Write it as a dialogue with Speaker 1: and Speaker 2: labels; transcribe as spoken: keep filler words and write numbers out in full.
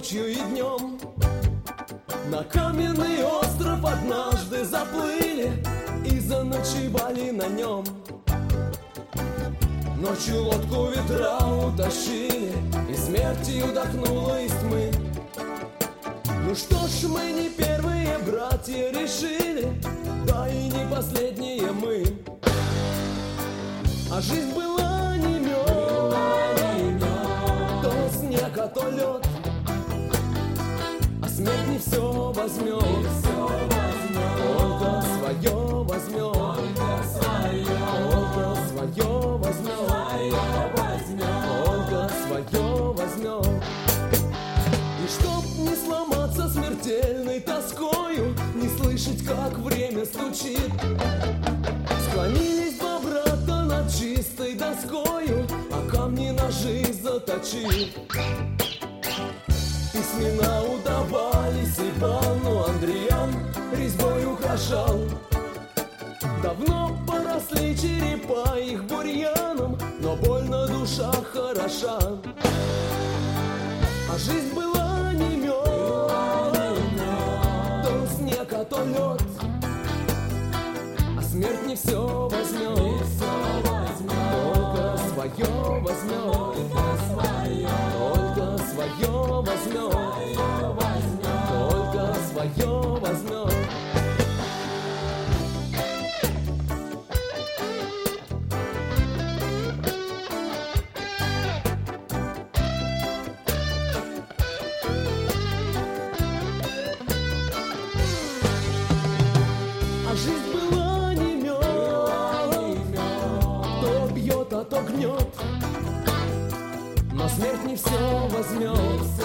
Speaker 1: ночью и днем. На каменный остров однажды заплыли и заночевали на нем. Ночью лодку ветра утащили, и смертью дохнуло из тьмы. Ну что ж, мы не первые братья решили, да и не последние мы. А жизнь была не мед, то снег, а то лед, а смерть не все возьмет, только свое возьмет, только свое возьмет, только свое возьмет. И чтоб не сломаться смертельной тоскою, не слышать, как время стучит, склонились два брата над чистой доскою, а камни ножи заточив. Письмена удавались Ивану, Андриан резьбой украшал. Давно поросли черепа их бурьяном, но больно душа хороша. А жизнь была не мед, то снег, а то лед, а смерть не все возьмет, только свое возьмет, только свое возьмет, только свое возьмет. Жизнь была не мед, то бьет, а то гнет, но смерть не все возьмет.